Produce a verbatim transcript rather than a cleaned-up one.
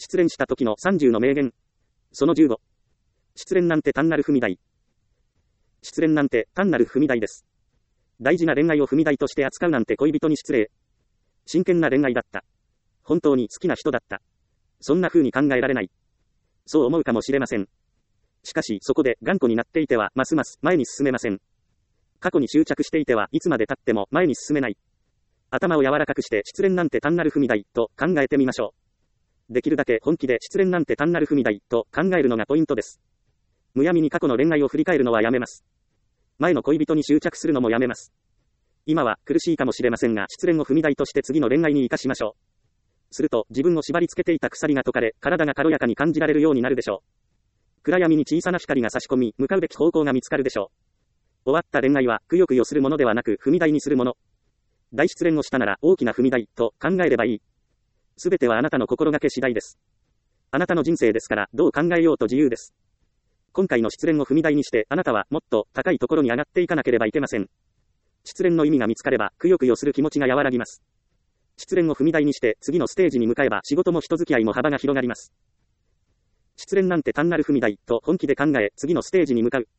失恋した時のさんじゅうの名言。そのじゅうご。失恋なんて単なる踏み台。失恋なんて単なる踏み台です。大事な恋愛を踏み台として扱うなんて恋人に失礼。真剣な恋愛だった。本当に好きな人だった。そんな風に考えられない。そう思うかもしれません。しかしそこで頑固になっていてはますます前に進めません。過去に執着していてはいつまで経っても前に進めない。頭を柔らかくして失恋なんて単なる踏み台と考えてみましょう。できるだけ本気で失恋なんて単なる踏み台と考えるのがポイントです。むやみに過去の恋愛を振り返るのはやめます。前の恋人に執着するのもやめます。今は苦しいかもしれませんが失恋を踏み台として次の恋愛に生かしましょう。すると自分を縛り付けていた鎖が解かれ、体が軽やかに感じられるようになるでしょう。暗闇に小さな光が差し込み、向かうべき方向が見つかるでしょう。終わった恋愛はくよくよするものではなく踏み台にするもの。大失恋をしたなら大きな踏み台と考えればいい。すべてはあなたの心がけ次第です。あなたの人生ですからどう考えようと自由です。今回の失恋を踏み台にしてあなたはもっと高いところに上がっていかなければいけません。失恋の意味が見つかればくよくよする気持ちが和らぎます。失恋を踏み台にして次のステージに向かえば仕事も人付き合いも幅が広がります。失恋なんて単なる踏み台と本気で考え次のステージに向かう。